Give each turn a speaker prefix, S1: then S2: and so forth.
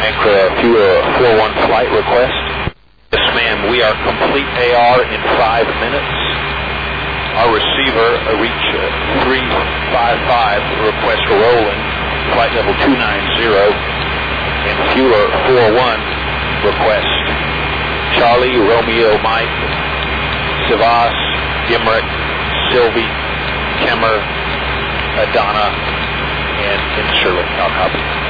S1: Fueler 41 flight request. Yes, ma'am. We are complete AR in 5 minutes. Our receiver reach 355, request for rolling, flight level 290, and Fueler 41, request Charlie, Romeo, Mike, Savas, Gimrick, Sylvie, Kemmer, Adana, and Shirley. I'll copy.